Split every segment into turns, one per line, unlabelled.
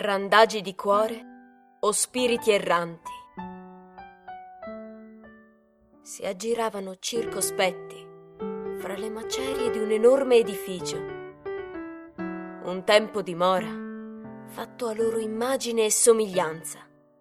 Randagi di cuore o spiriti erranti. Si aggiravano circospetti fra le macerie di un enorme edificio, un tempo dimora fatto a loro immagine e somiglianza.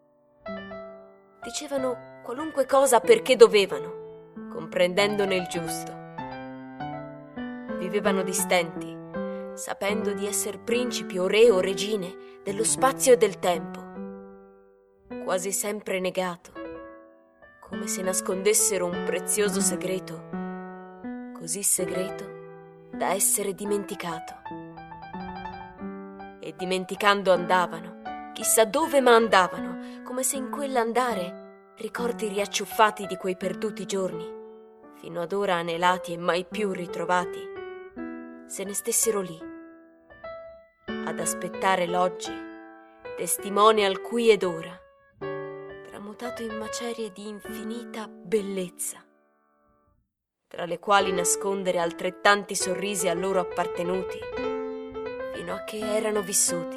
Dicevano qualunque cosa perché dovevano, comprendendone il giusto. Vivevano distenti, sapendo di essere principi o re o regine dello spazio e del tempo, quasi sempre negato, come se nascondessero un prezioso segreto, così segreto da essere dimenticato. E dimenticando andavano, chissà dove ma andavano, come se in quell'andare ricordi riacciuffati di quei perduti giorni, fino ad ora anelati e mai più ritrovati, se ne stessero lì, ad aspettare l'oggi, testimone al qui ed ora, tramutato in macerie di infinita bellezza, tra le quali nascondere altrettanti sorrisi a loro appartenuti, fino a che erano vissuti.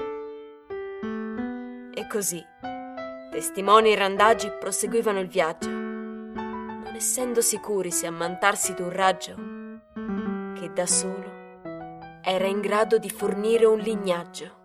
E così, testimoni e randagi proseguivano il viaggio, non essendo sicuri se ammantarsi d'un raggio che da solo era in grado di fornire un lignaggio.